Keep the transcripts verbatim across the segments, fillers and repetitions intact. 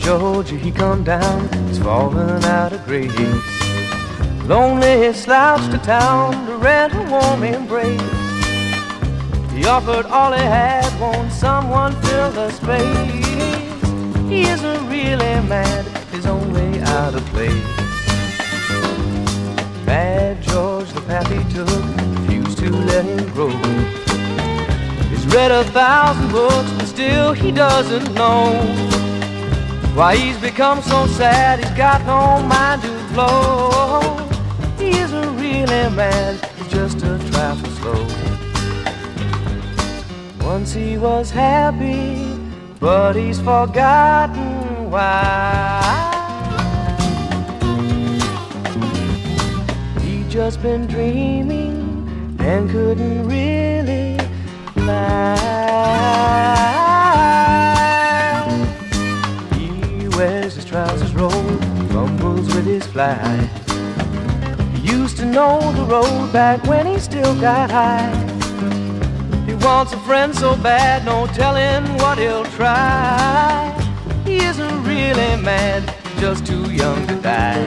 Georgia, he come down, he's falling out of grace. Lonely, he slouched to town to rent a warm embrace. He offered all he had, won't someone fill the space? He isn't really mad, he's only out of place. Bad George, the path he took, refused to let him grow. He's read a thousand books, but still he doesn't know why he's become so sad, he's got no mind to flow. He isn't really mad, he's just a trifle slow. Once he was happy, but he's forgotten why. He'd just been dreaming and couldn't really fly. He wears his trousers rolled, fumbles with his fly. He used to know the road back when he still got high. He wants a friend so bad, no telling what he'll try. He isn't really mad, just too young to die.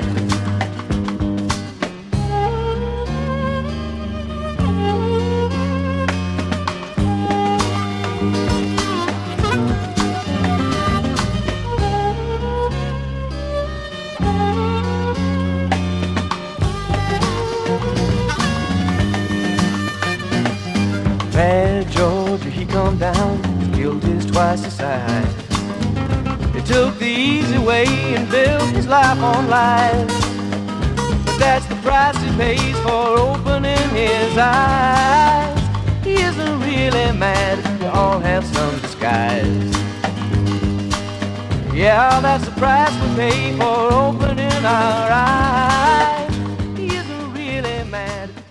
Bad Georgia, he come down, his guilt is twice the size. He took the easy way and built his life on lies. But that's the price he pays for opening his eyes. He isn't really mad, we all have some disguise. Yeah, that's the price we pay for opening our eyes. He isn't really mad.